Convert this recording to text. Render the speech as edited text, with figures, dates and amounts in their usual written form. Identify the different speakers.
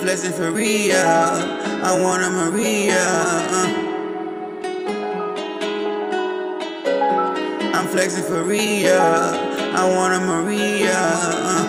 Speaker 1: flexing for real. I want a Maria. I'm flexing for real. I want a Maria.